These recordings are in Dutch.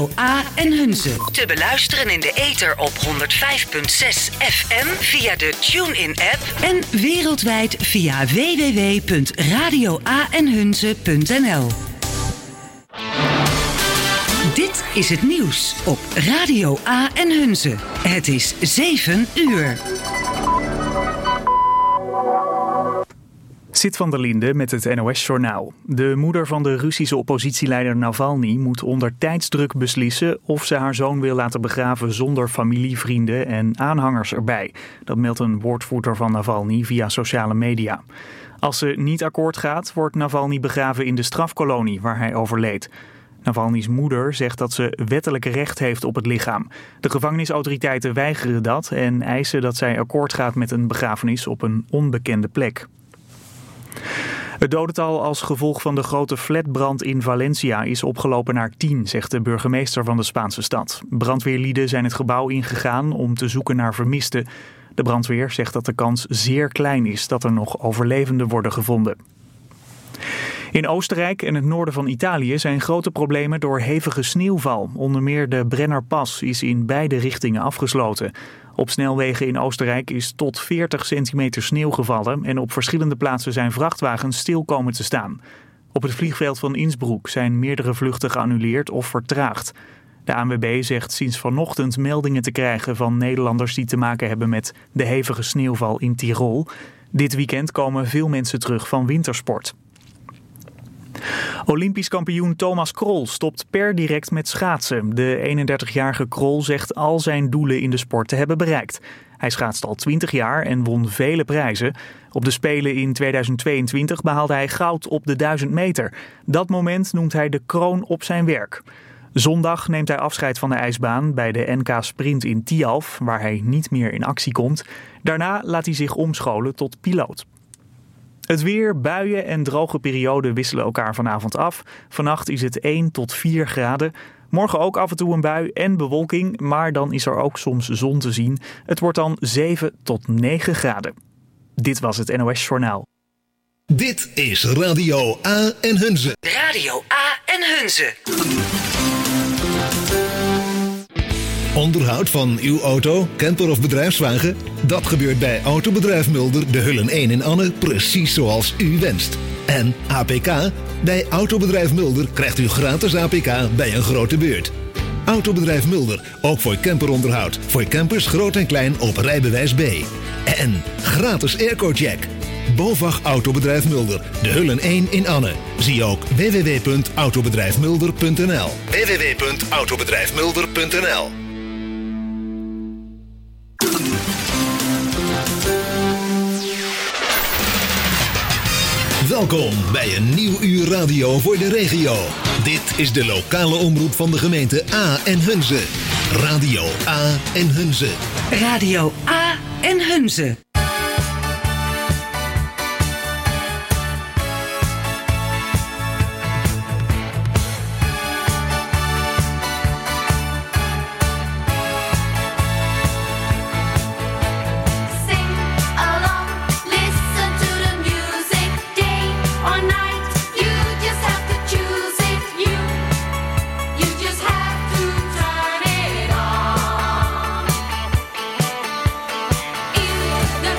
A en Hunze. Te beluisteren in de ether op 105.6 FM via de TuneIn-app en wereldwijd via www.radioaenhunze.nl. Dit is het nieuws op Radio A en Hunze. Het is 7 uur. Zit van der Linde met het NOS-journaal. De moeder van de Russische oppositieleider Navalny moet onder tijdsdruk beslissen of ze haar zoon wil laten begraven zonder familie, vrienden en aanhangers erbij. Dat meldt een woordvoerder van Navalny via sociale media. Als ze niet akkoord gaat, wordt Navalny begraven in de strafkolonie waar hij overleed. Navalny's moeder zegt dat ze wettelijk recht heeft op het lichaam. De gevangenisautoriteiten weigeren dat en eisen dat zij akkoord gaat met een begrafenis op een onbekende plek. Het dodental als gevolg van de grote flatbrand in Valencia is opgelopen naar 10, zegt de burgemeester van de Spaanse stad. Brandweerlieden zijn het gebouw ingegaan om te zoeken naar vermisten. De brandweer zegt dat de kans zeer klein is dat er nog overlevenden worden gevonden. In Oostenrijk en het noorden van Italië zijn grote problemen door hevige sneeuwval. Onder meer de Brennerpas is in beide richtingen afgesloten. Op snelwegen in Oostenrijk is tot 40 centimeter sneeuw gevallen en op verschillende plaatsen zijn vrachtwagens stil komen te staan. Op het vliegveld van Innsbruck zijn meerdere vluchten geannuleerd of vertraagd. De ANWB zegt sinds vanochtend meldingen te krijgen van Nederlanders die te maken hebben met de hevige sneeuwval in Tirol. Dit weekend komen veel mensen terug van wintersport. Olympisch kampioen Thomas Krol stopt per direct met schaatsen. De 31-jarige Krol zegt al zijn doelen in de sport te hebben bereikt. Hij schaatst al 20 jaar en won vele prijzen. Op de Spelen in 2022 behaalde hij goud op de 1000 meter. Dat moment noemt hij de kroon op zijn werk. Zondag neemt hij afscheid van de ijsbaan bij de NK Sprint in Tialf, waar hij niet meer in actie komt. Daarna laat hij zich omscholen tot piloot. Het weer, buien en droge perioden wisselen elkaar vanavond af. Vannacht is het 1 tot 4 graden. Morgen ook af en toe een bui en bewolking, maar dan is er ook soms zon te zien. Het wordt dan 7 tot 9 graden. Dit was het NOS Journaal. Dit is Radio A en Hunze. Radio A en Hunze. Onderhoud van uw auto, camper of bedrijfswagen? Dat gebeurt bij Autobedrijf Mulder, de Hullen 1 in Anne, precies zoals u wenst. En APK? Bij Autobedrijf Mulder krijgt u gratis APK bij een grote beurt. Autobedrijf Mulder, ook voor camperonderhoud. Voor campers groot en klein op rijbewijs B. En gratis airco-check. BOVAG Autobedrijf Mulder, de Hullen 1 in Anne. Zie ook www.autobedrijfmulder.nl. www.autobedrijfmulder.nl. Welkom bij een nieuw uur radio voor de regio. Dit is de lokale omroep van de gemeente A en Hunze. Radio A en Hunze. Radio A en Hunze. The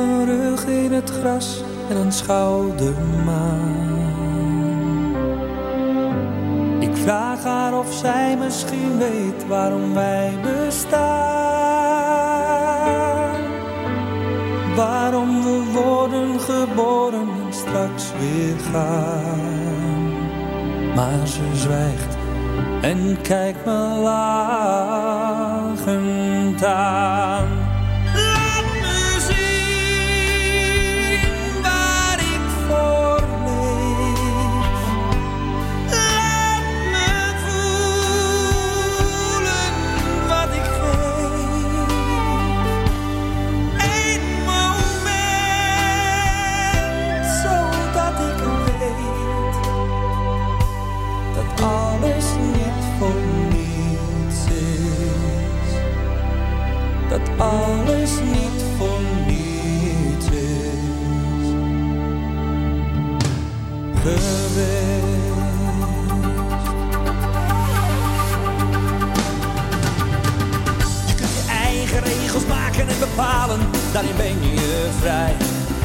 mijn rug in het gras en aanschouw de maan. Ik vraag haar of zij misschien weet waarom wij bestaan. Waarom we worden geboren en straks weer gaan. Maar ze zwijgt en kijkt me lachend aan. Laat me zien waar ik voor leef. Laat me voelen wat ik geef. Eén moment, zodat ik weet dat alles niet voor niets is. Dat alles niet voor niets is geweest. Je kunt je eigen regels maken en bepalen, daarin ben je vrij.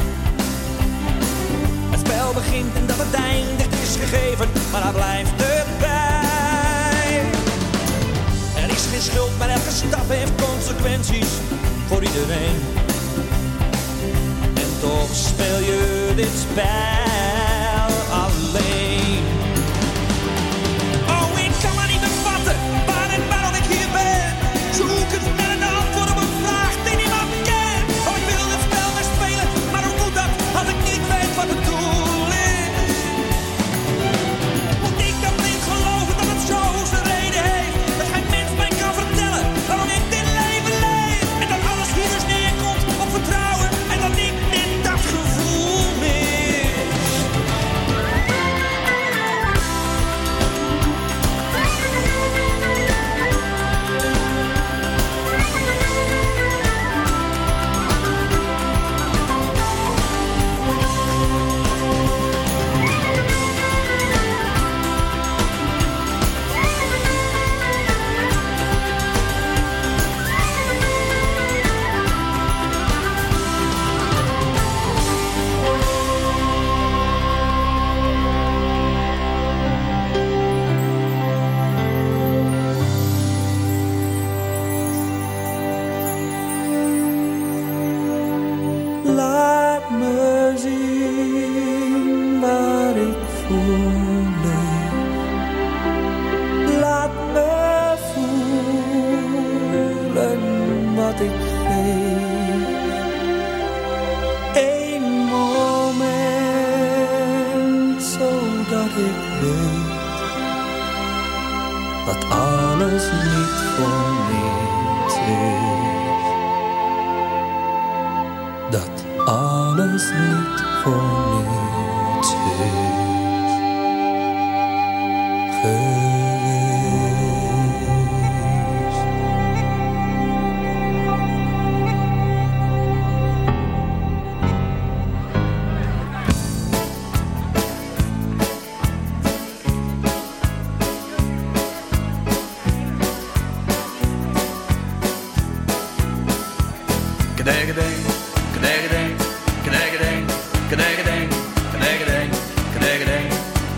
Het spel begint en dat het eindigt is gegeven, maar daar blijft het bij. Er is geen schuld, maar elke stap heeft consequenties voor iedereen. En toch speel je dit spel alleen. Oh, ik kan maar niet bevatten waar en waarom ik hier ben. Zoek het met een antwoord op een vraag die niemand kent. Oh, ik wil het spel maar spelen, maar hoe moet dat als ik niet weet wat het doel is? Moet ik dan niet geloven dat het zo zijn reden heeft? Dat geen mens mij kan vertellen waarom ik dit leven leef. En dat alles hier dus neerkomt op vertrouwen en dat ik dit dat gevoel mis. Laat me zien waar ik voor leef. Laat me voelen wat ik geef. Eén moment, zodat ik weet dat alles niet voor niets is. Dat alles niet voor niets is geweest. Kadegedeng, kadegedeng, kadegedeng, kadegedeng, kadegedeng, kadegedeng.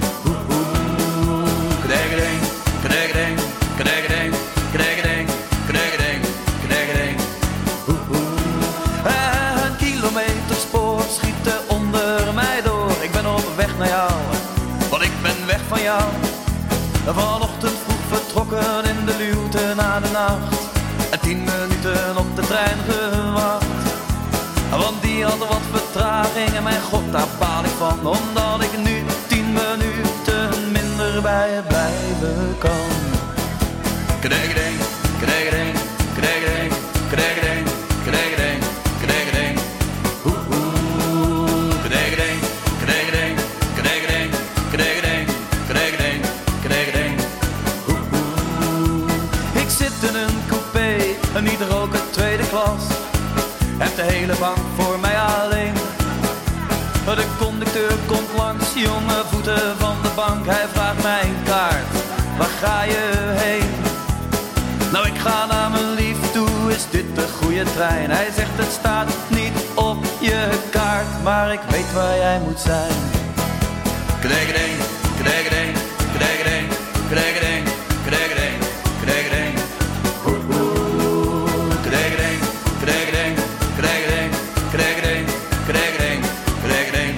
Kadegedeng, kadegedeng, kadegedeng, kadegedeng, kadegedeng, kadegedeng. Een kilometerspoor schiet er onder mij door. Ik ben op weg naar jou, want ik ben weg van jou. Vanochtend vroeg vertrokken in de luwte na de nacht. En 10 minuten op de trein gewacht. Want die had wat vertraging en mijn god, daar baal ik van. Omdat ik nu 10 minuten minder bij je blijven kan. Kadegedeng, kadegedeng, kadegedeng, kadegedeng, kadegedeng, kadegedeng. Kadegedeng, kadegedeng, kadegedeng, kadegedeng, kadegedeng, kadegedeng. Ik zit in een coupé, en niet roken tweede klas. Heb de hele bank voor mij alleen. De conducteur komt langs, jonge voeten van de bank. Hij vraagt mij een kaart, waar ga je heen? Nou, ik ga naar mijn lief toe, is dit de goede trein? Hij zegt het staat niet op je kaart, maar ik weet waar jij moet zijn. Kregeding, kregeding, kregeding, kregeding, kregeding, kregeding. Kregeding, kregeding, kregeding, kregeding, kregeding, kregeding.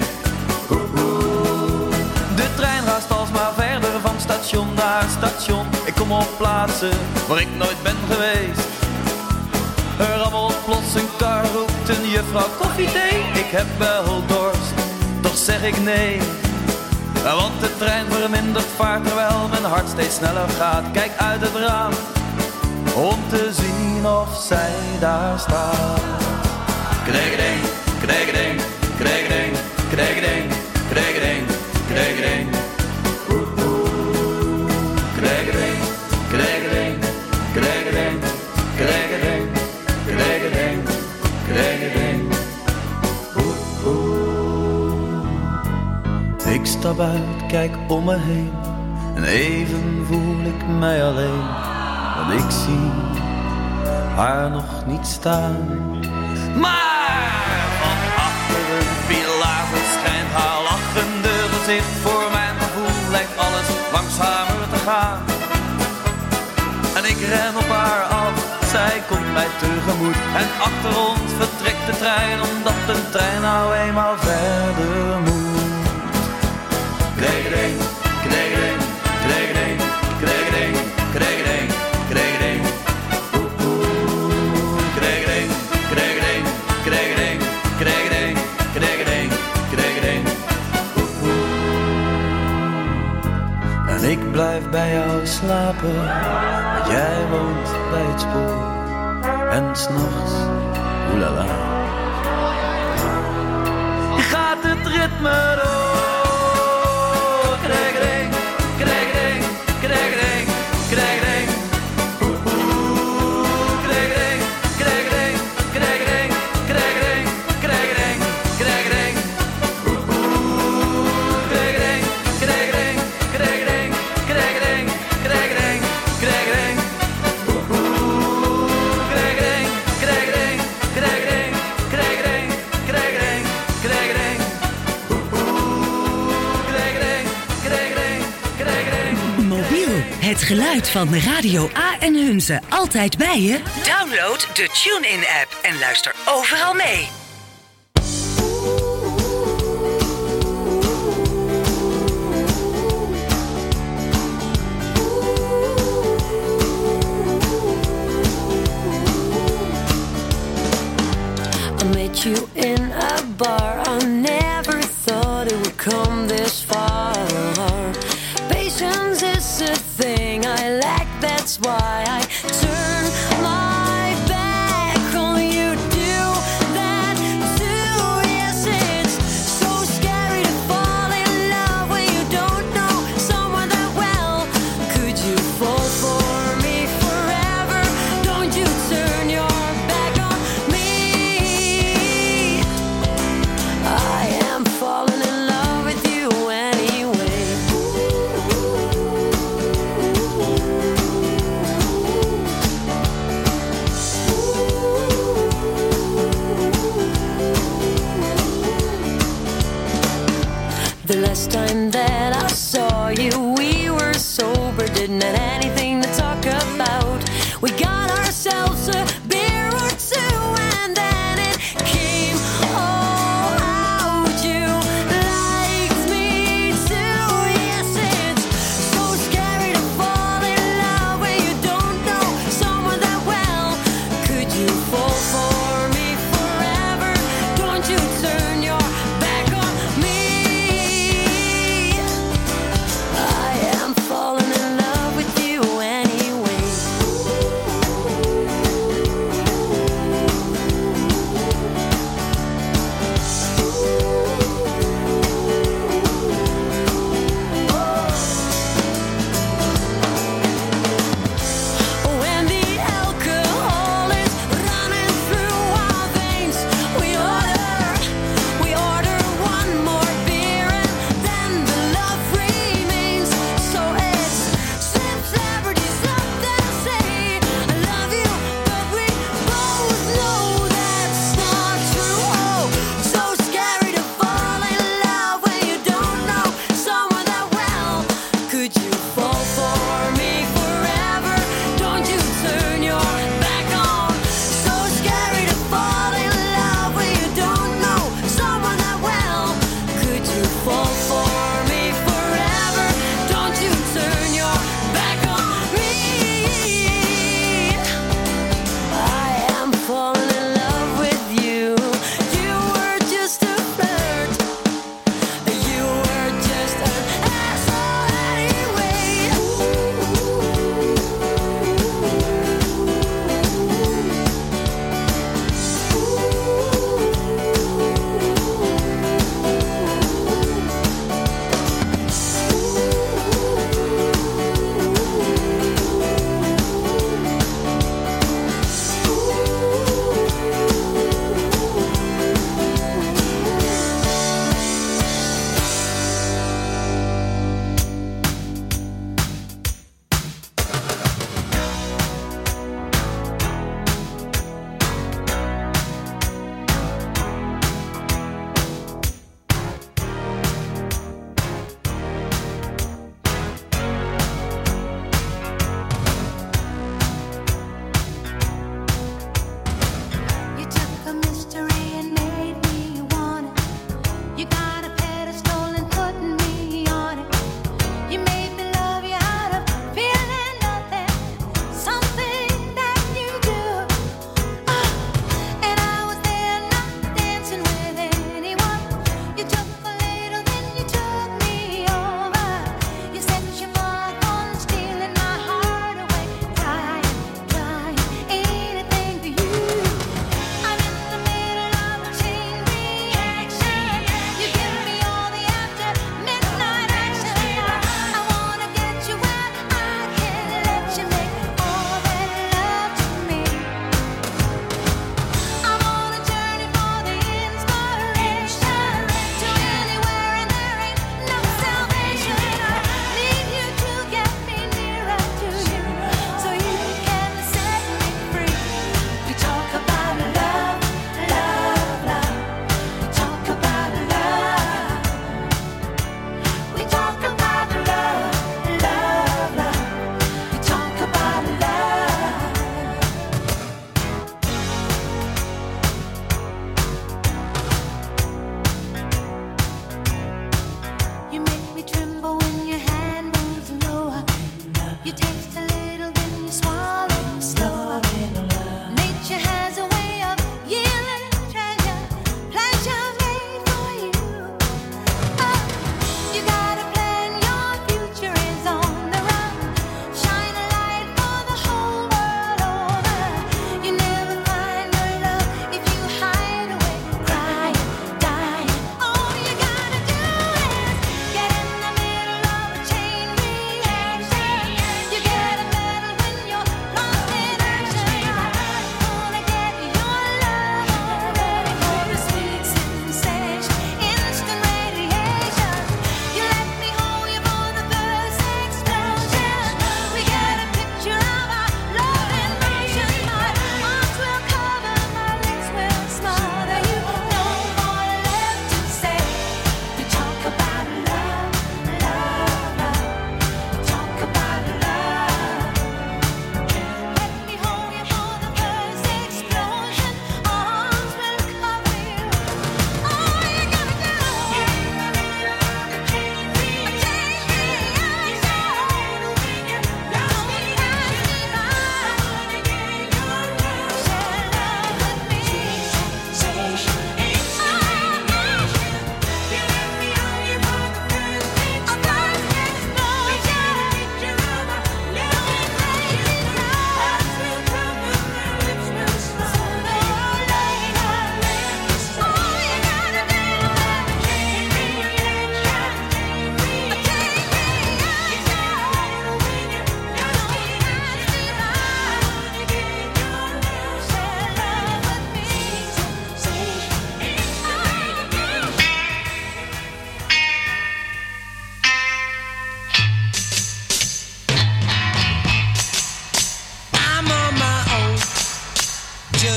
De trein raast alsmaar verder van station naar station. Ik kom op plaatsen waar ik nooit ben geweest. Er rammelt plots een kar, roept een juffrouw koffie, thee. Ik heb wel dorst, toch zeg ik nee. Want de trein vermindert vaart terwijl mijn hart steeds sneller gaat. Kijk uit het raam om te zien of zij daar staat. Kregeding, kregeding, kregeding, kregeding, kregeding, kregeding. Kregeding, kregeding, kregeding, kregeding, kregeding, kregeding. Ik stap uit, kijk om me heen en even voel ik mij alleen. Want ik zie haar nog niet staan. Maar van achter een pilaar verschijnt haar lachende gezicht. Voor mijn gevoel lijkt alles langzamer te gaan. En ik ren op haar af, zij komt mij tegemoet. En achter ons vertrekt de trein, omdat de trein nou eenmaal verder moet. Kregeding, kregeding, kregeding, kregeding, kregeding, kregeding. Kregeding, kregeding, kregeding, kregeding, kregeding, kregeding. En ik blijf bij jou slapen, want jij woont bij het spoor. En 's nachts, oelala, gaat het ritme door. Kregeding, kregeding, kregeding, kregeding. Kregeding, kregeding, kregeding, kregeding, kregeding, kregeding. Kregeding, kregeding, kregeding, kregeding, kregeding, kregeding. Kregeding, kregeding, kregeding, kregeding, kregeding, kregeding. Mobiel, het geluid van Radio A en Hunze. Altijd bij je? Download de TuneIn-app en luister overal mee. I met you in a bar. I never thought it would come this far. Patience is a thing I lack, that's why I turn my back on you. Do that too. Yes, it's so scary to fall in love when you don't know someone that well. Could you fall for me forever? Don't you turn your back on me. I am falling in love with you anyway. The last time that I saw you, we were sober, didn't have anything to talk about. We got ourselves a beer or two, and then it came all out. You liked me too. Yes, it's so scary to fall in love when you don't know someone that well. Could you fall for me forever? Don't you turn your back on me. I am falling in love with you anyway.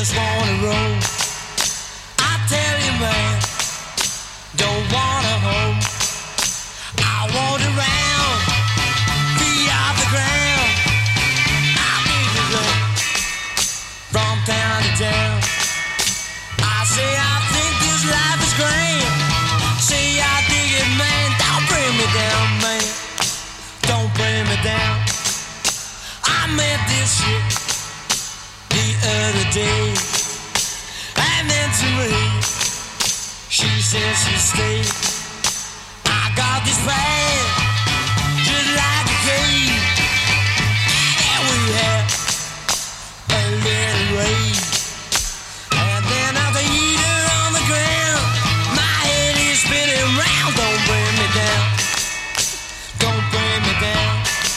just wanna roll. I tell you, man, don't wanna hold. I want around, feet off the ground. I need to go from town to town. I say I think this life is grand. Say I dig it, man. Don't bring me down, man. Don't bring me down. I met this shit the other day, and then to me, she said she'd stay. I got this plan, just like a cave, and we had a little rain. And then I eat her on the ground. My head is spinning round. Don't bring me down. Don't bring me down.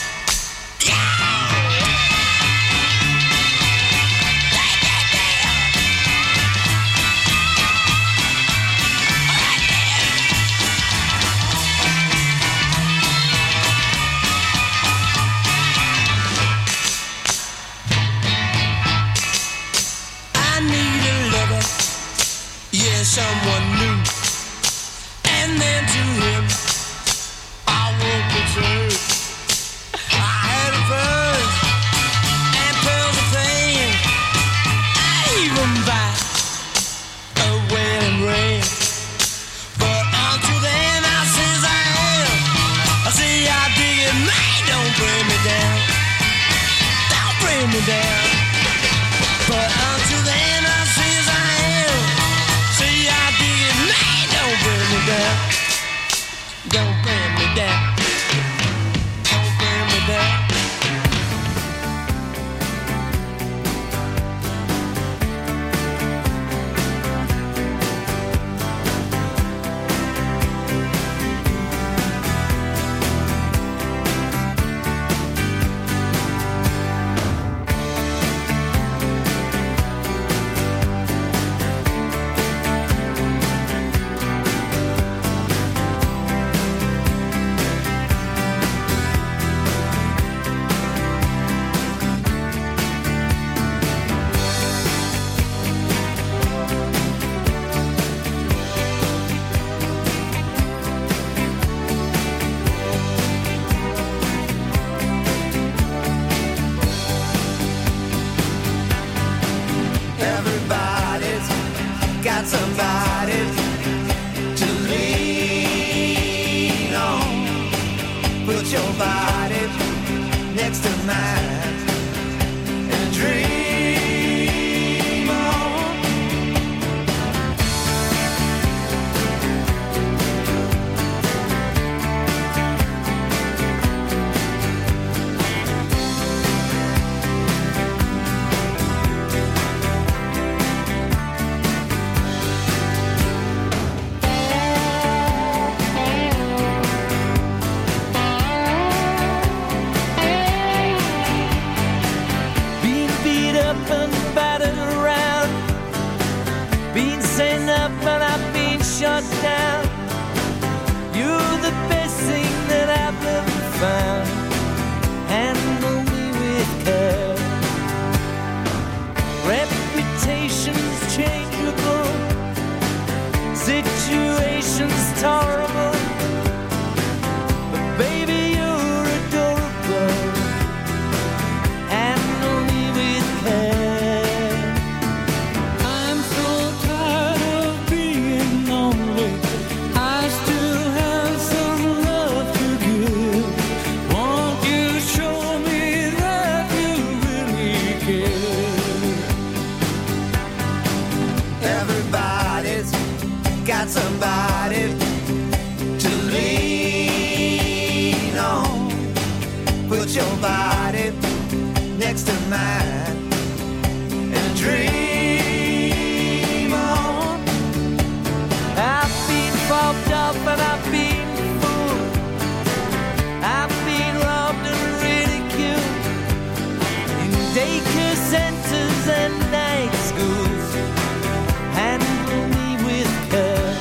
Someone new, and then to him I won't return. I had a bird and pearls of fame. I even buy a wedding ring. But until then I says I am. I say I dig it, man. Don't bring me down. Don't bring me down. But until then I says I am. Don't bring me down. Don't bring me down. Don't bring me down. Somebody to lean on. Put your body next to mine and dream on. Shut down. You're the best thing that I've ever found. Handle me with care. Reputation's changeable, situation's tolerable, but baby you're adorable. Handle me with care. I'm so tired of being lonely. I still have some love to give. Won't you show me that you really care? Everybody's got somebody to lean on. Put your body next to mine and dream on. I've been fobbed up and I've been fooled. I've been robbed and ridiculed in daycare centers and night schools. Handle me with care.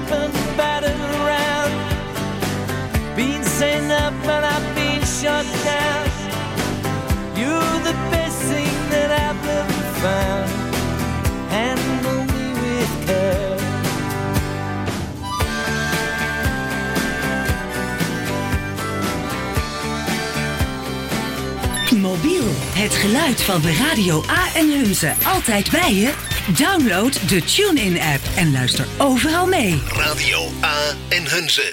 and battered around. Been sent up and I've been shut down. You're the best thing that I've ever found. Handle me with care. Mobiel, het geluid van de Radio A en Hunze. Altijd bij je? Download de TuneIn-app en luister overal mee. Radio A en Hunze.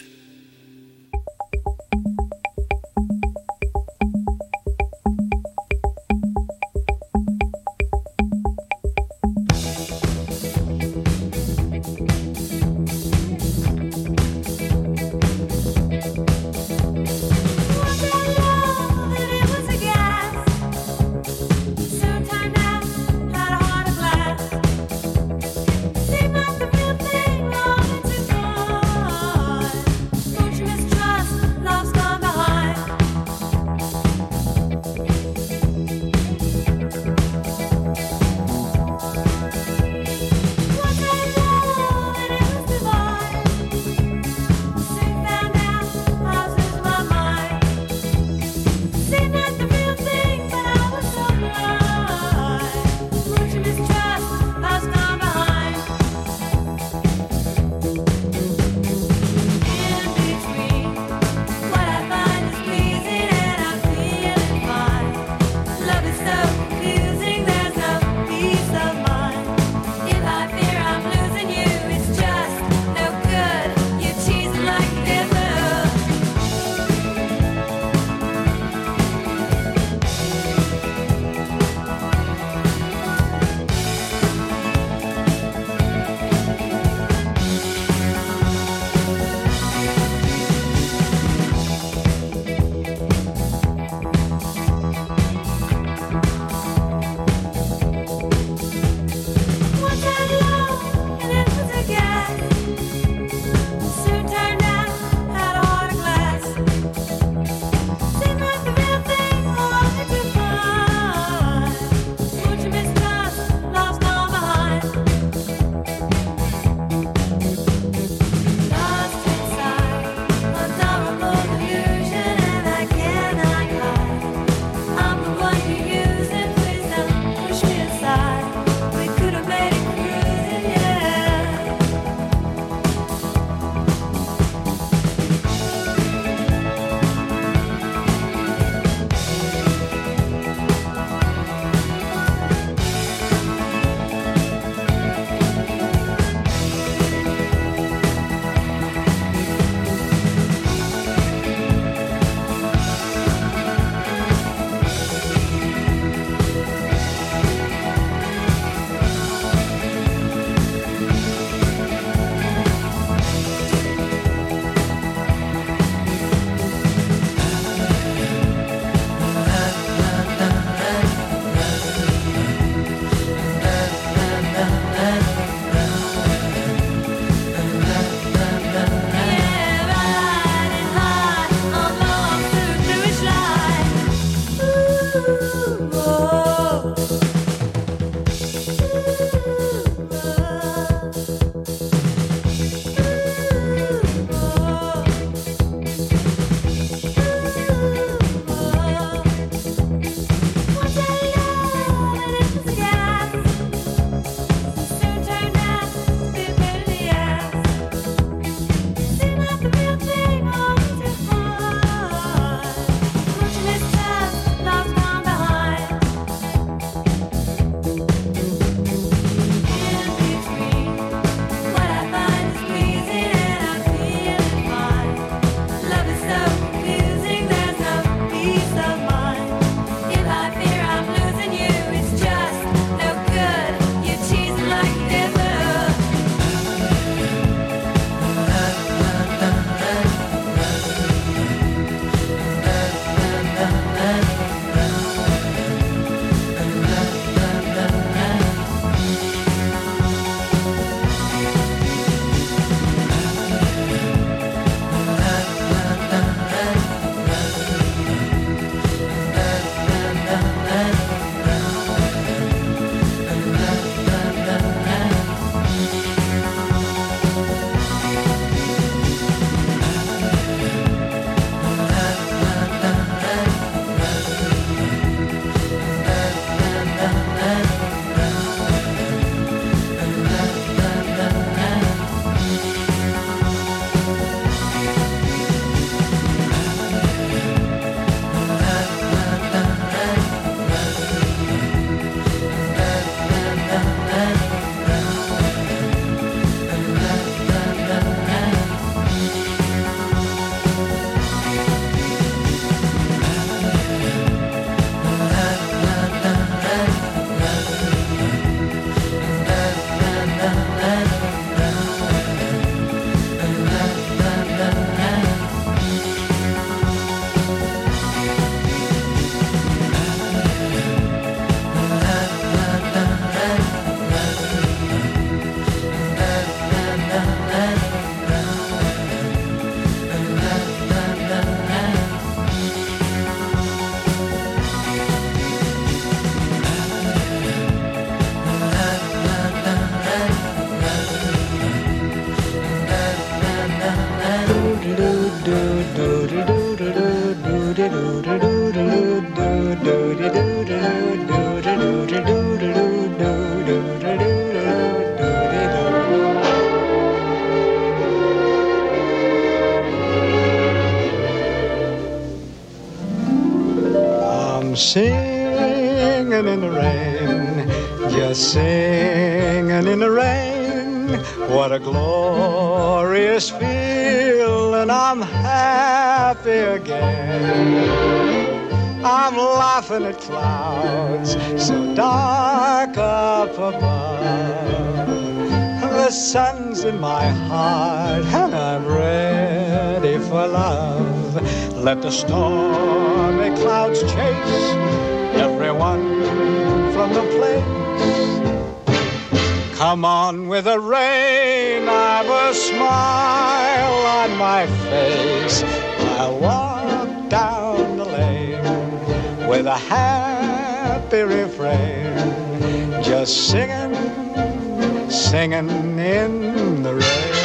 singing in the rain, just singing in the rain. What a glorious feeling, I'm happy again. I'm laughing at clouds so dark up above. The sun's in my heart and I'm ready for love. Let the stormy clouds chase everyone from the place. Come on with the rain, I've a smile on my face. I'll walk down the lane with a happy refrain, just singing, singing in the rain,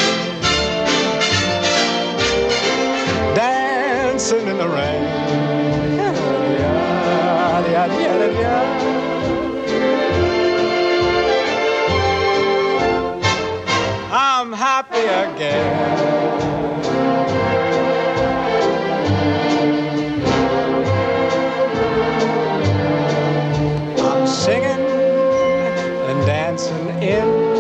dancing in the rain. I'm happy again. I'm singing and dancing in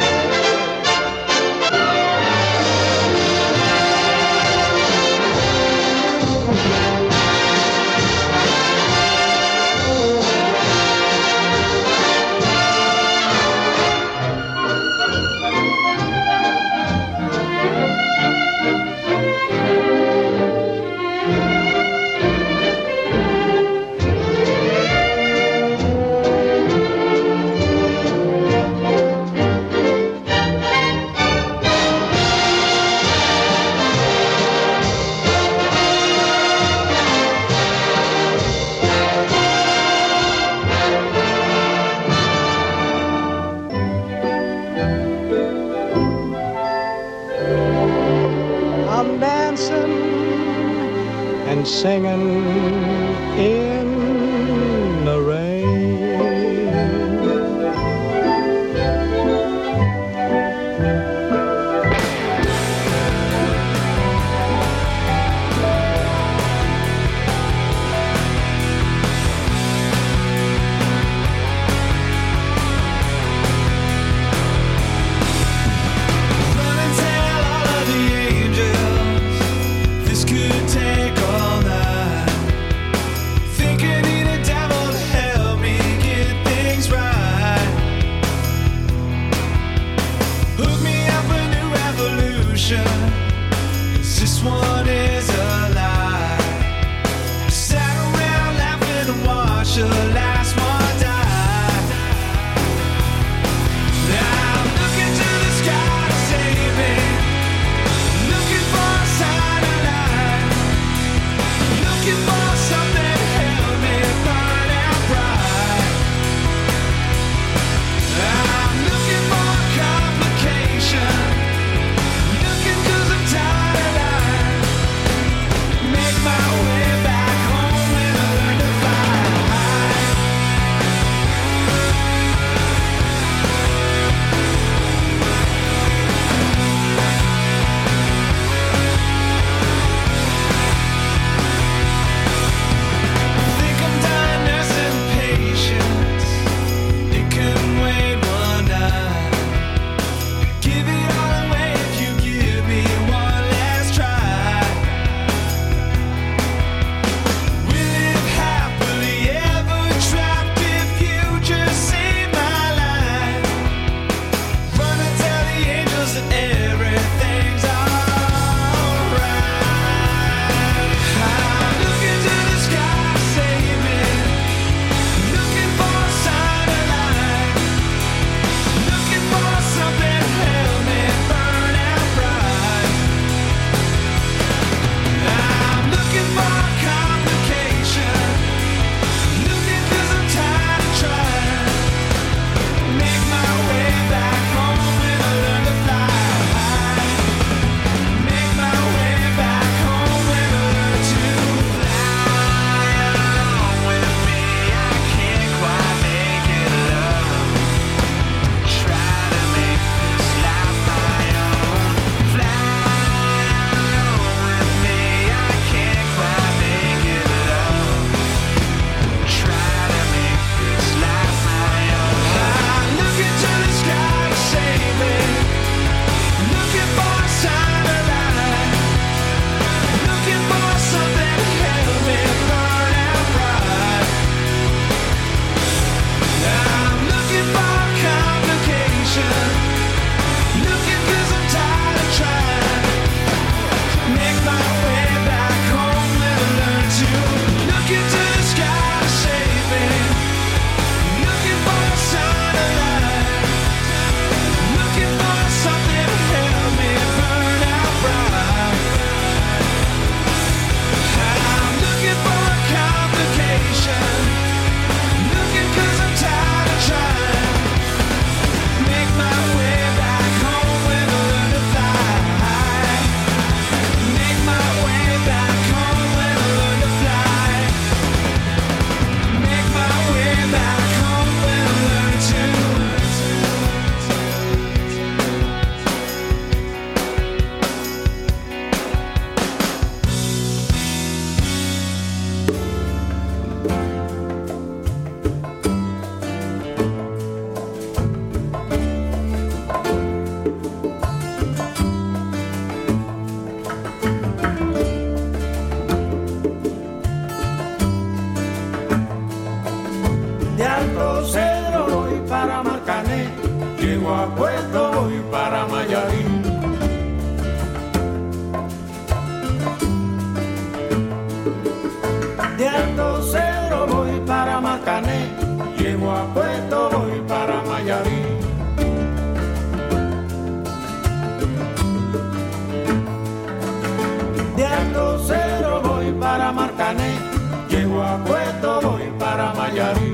singing in the rain. Run and tell all of the angels this could take all night. Think I need a devil to help me get things right. Hook me up a new revolution, 'cause this one is a lie. Sat around laughing and watched the last one die. Now I'm looking to the sky to save me, looking for a sign of light, looking for something to help me burn out bright. I'm looking for a complication, looking 'cause I'm tired of lying. llego a Puerto, voy para Mayarí. De Alto Cero voy para Marcané, llego a Puerto, voy para Mayarí.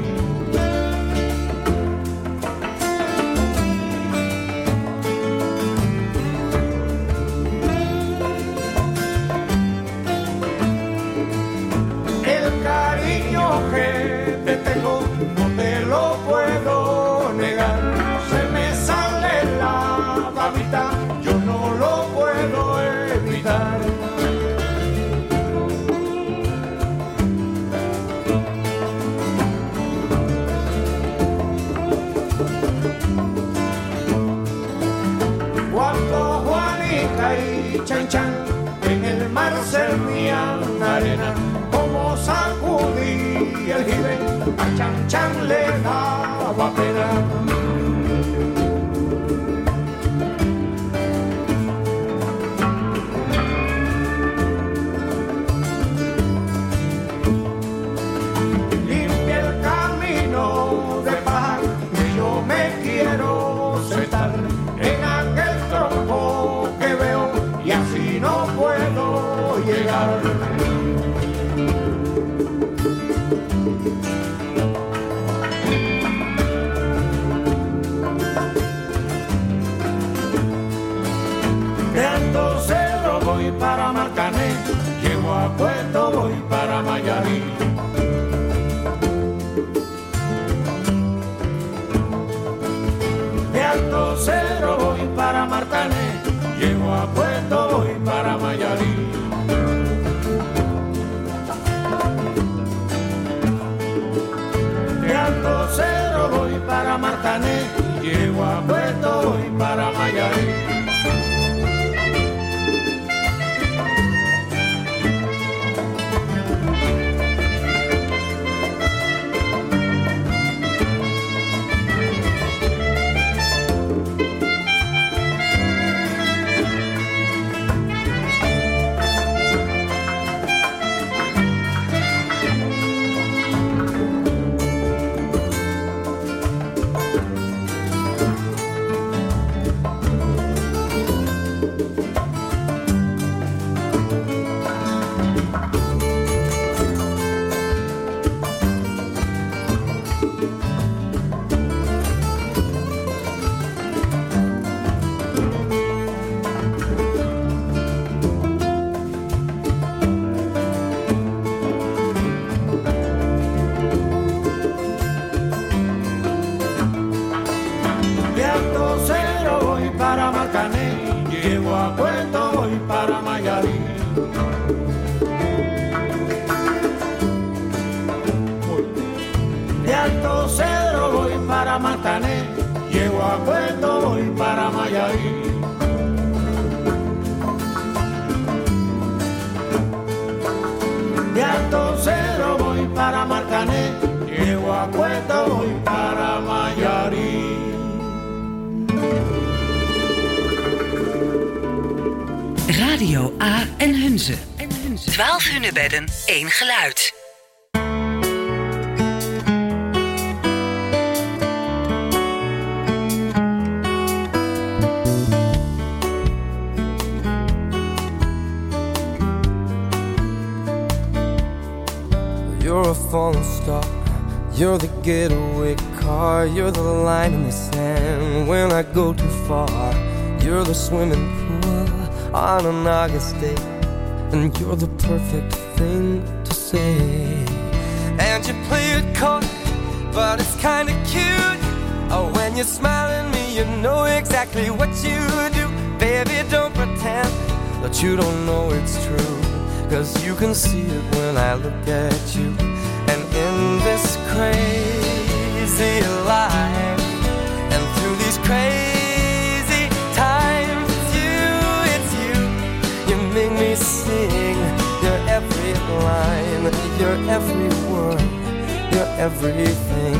El cariño que te tengo no te lo puedo negar, se me sale la babita, yo no lo puedo evitar. Cuando Juanica y Chan Chan en el mar servían arena, como sacudí el jibe, a Chan Chan le daba pena. Limpia el camino de paz que yo me quiero sentar en aquel tronco que veo y así no puedo llegar. De Alto Cero voy para Marcané, llego a Puerto, voy para Mayarí. De Alto Cero voy para Marcané, llego a Puerto, voy para Mayarí. De Alto Cero voy para Marcané, llego a Puerto, voy para Mayarí. De Alto Cero voy para Marcané, llego a Puerto, voy para Mayarí. De Alto Cero voy para Marcané, llego a Puerto, voy para Mayarí. De Alto Cero voy para Marcané, llego a Puerto, voy para Mayarí. Radio A en Hunze. 12 hunebedden, 1 geluid. You're a falling star, you're the getaway car, you're the line in the sand when I go too far. You're the swimming pool on an August day, and you're the perfect thing to say. And you play it coy, but it's kinda cute. Oh, when you smile at me, you know exactly what you do. Baby, don't pretend that you don't know it's true, 'cause you can see it when I look at you. And in this crazy life, and through these crazy times, it's you, you make me sing your every line, your every word, your everything.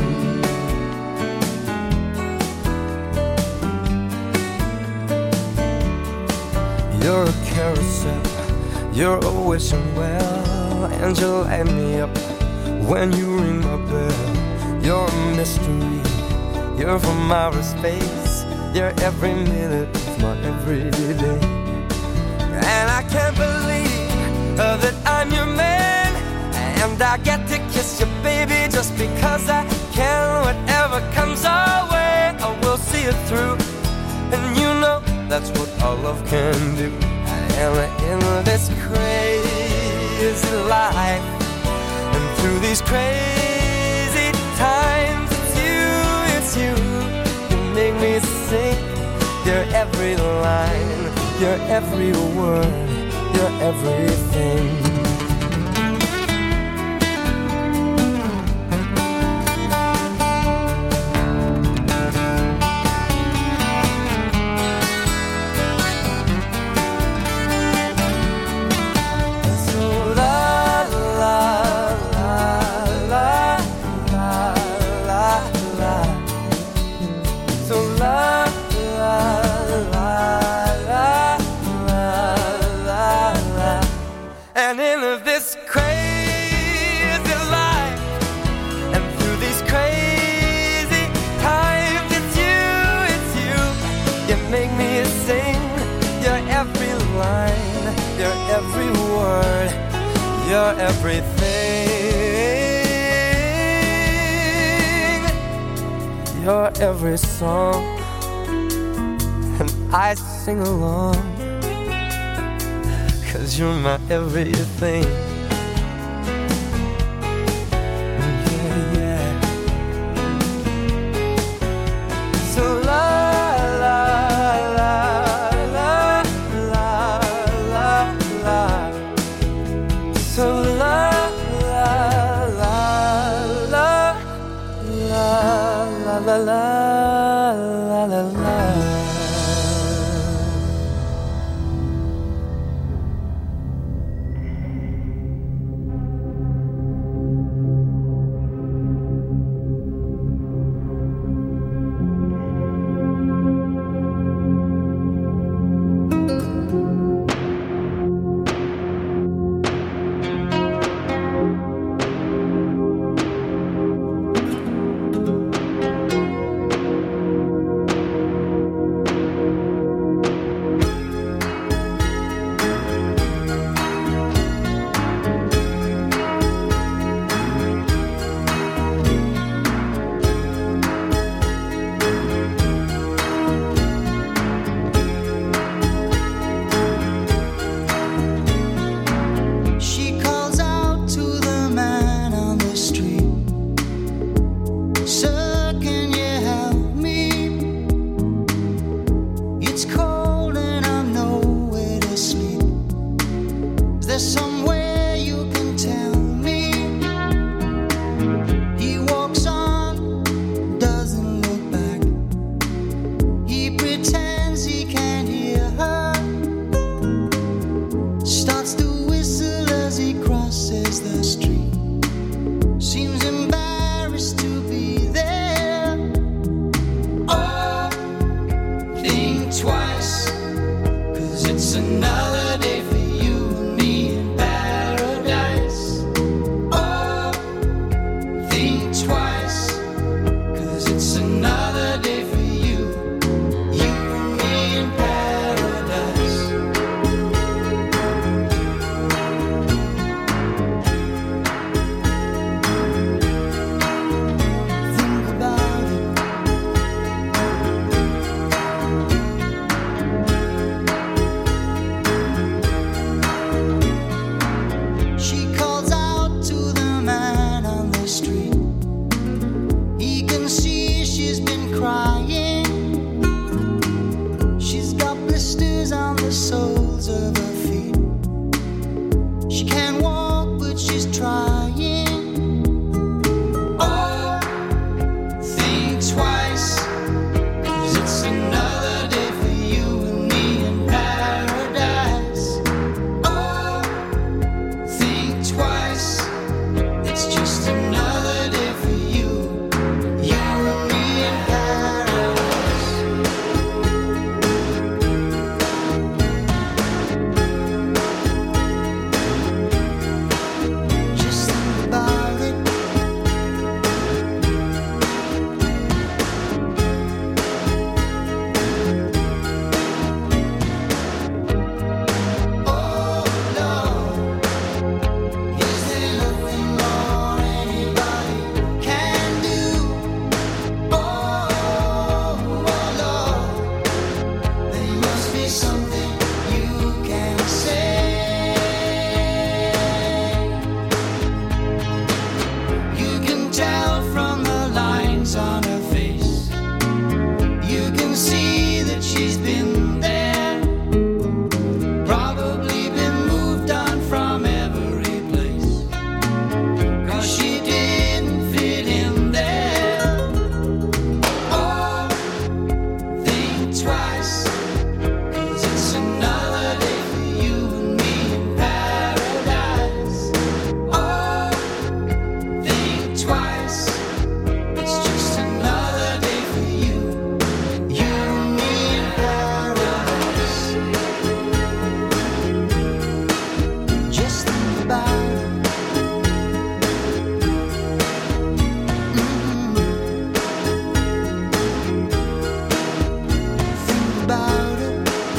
You're a carousel, you're a wishing well, and you light me up when you ring my bell. You're a mystery. You're from outer space. You're every minute of my everyday. And I can't believe that I'm your man. And I get to kiss you, baby, just because I can. Whatever comes our way, I will see it through. And you know that's what our love can do. And in this crazy life, and through these crazy times, it's you, you make me sing. You're every line, you're every word, you're everything. Every word, you're everything. You're every song, and I sing along, 'cause you're my everything. Yeah, yeah. So la la la la la la la. So la la la la la la la la la la. something you can say. You can tell from the lines on her face. You can see that she's been there, probably been moved on from every place, 'cause she didn't fit in there. Oh, think twice, 'cause it's another day for you and me in paradise. Oh, think twice, it's just another day for you and me in paradise. Just think about it. Think about it.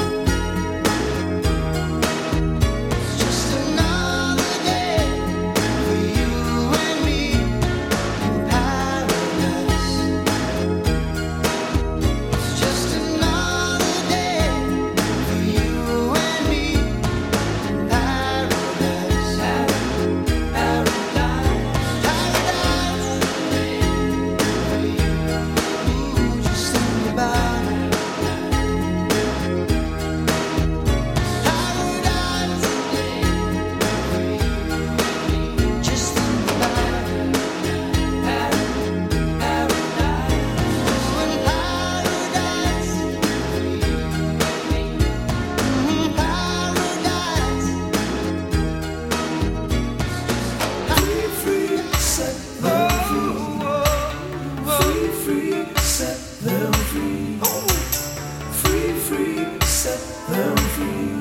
It's just another day for you and me in paradise. It's just another day for you and me in paradise. Paradise. Ooh, just think about it. Paradise. Just think about it. Free, set them free.